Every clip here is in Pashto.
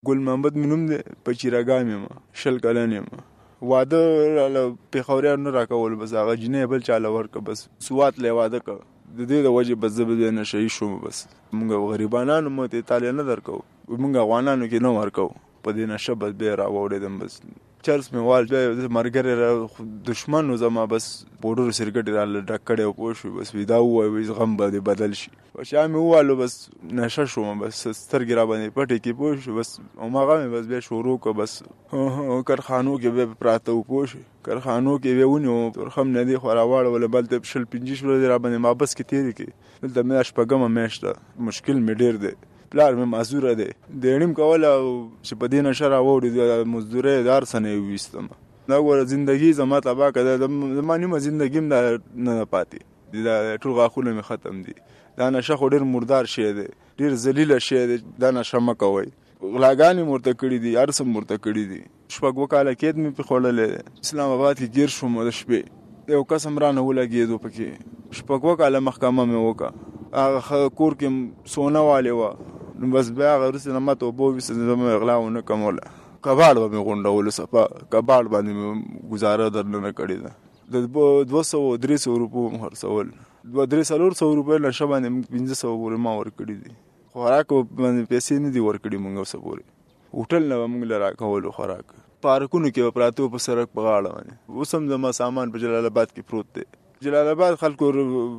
ګل محمد مې نوم دی، په چیراګام یم، 20 کلن یم. واده راله پېښوریان نه راکول، بس هغه جینۍ بل چاله ورکړه، بس سوات لی واده کړه. د دې د وجې بس زه به نشه یي شوم. بس موږ غریبانانو مو ته اطالع نه درکوو، موږ افغانانو کې نه ورکوو. په دې نشه بس بیا راوړېدم. بس چرس مې وال بیا ملګری را دشمن و زما، بس پوډرو سرکټ راله ډک کړی و، پوه شوې. بس دا ووایي غم به دې بدل شي. چا مې ووالو بس نشه شوم، بس سترګې را باندې پټې کې، پوه شو. بس هماغه مې بس بیا شروع کړه. بس کارخانو کې بیا پراته و، پوه شو. کارخانو کې بیا ونیو، تورخم نه دې خوا راواړولې، بل ته 20-25 ورځې را باندې محبس کې تېرې کړې. دلته مې 8 میاشت ده، مشکل مې ډېر دی. پلار مې معذوره دی، دیړیم کوله چې په دې نشه راوړي، مزدورۍ د هر څه نه یې ویستم. دا ګوره زندګي زما تباه کړه، زما نیمه زندګي هم نه پاتې، دا ټول غاښونه مې ختم دي. دا نشه خو ډېر مردار شی دی، ډېر ذلیله شی دی. دا نشه مه کوئ. غلاګانې مې ورته کړي دي، هر څه مې ورته کړي دي. 6 کاله قید مې پرې خوړلی دی. اسلام آباد کې ګیر شوم د شپې، یو قسم رانه ولګېدو پکې. 6 کاله محکمه مې وکړه، هغه کور کې سونه والې وه. نو بس بیا هغه وروسته نه ما توبه وویسته، زه مې اغلا ونه کوله. کباړ به مې غونډولو، صفا کباړ باندې مې ګزاره درنه کړې ده. د 200-300 روپو مې خرڅول، 200-300 روپۍ نشه باندې 1500 پورې ما ورکړي دي. خوراک باندې پیسې نه دي ورکړي مونږ اوسه پورې. هوټل نه به مونږ له راکولو خوراک. پارکونو کې به پراته په سړک په غاړه باندې. اوس هم زما سامان په جلال آباد کې پروت دی. جلال آباد خلکو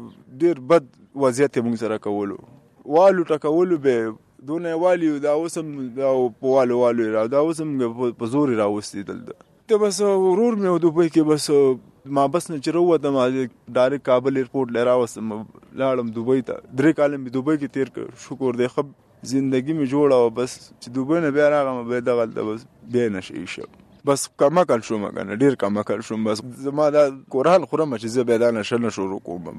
ډېر بد وضعیت یې مونږ سره کولو، والو ټکولو به دونه والی. دا اوس هم دا په والو را، دا اوس هم په زور راوستي دلته. ته بس ورور مې دوبۍ کې بس ما بس نه چې راووتم، ډایرکټ کابل ایرپورټ لی راوستم، لاړم دوبۍ ته. 3 کاله مې دوبۍ کې تېر کړ، شکر دی ښه زندګي مې جوړه وه. بس چې دوبۍ نه بیا راغلم، بیا دغلته بس بیا نشه یي شم. بس کمکل شوم، کنه ډېر کمکل شوم. بس زما دا قرآن خورم چې زه بیا دا نشه نه شروع کوم.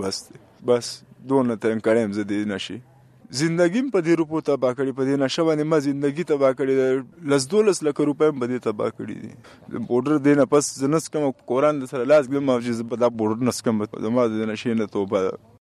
بس دونه تنګ کړی یم زه دې نشي. زندگی په دې روپو تباه کړي، په دې نشه باندې ما زندگی تباه کړي. 10-12 لک روپۍ په دې تباه کړي دي. پوډر دې نه پس زه نسکم، قرآن د سره لاس ګم چې زه په دا پوډر نسکم. زما د نشې نه توبه.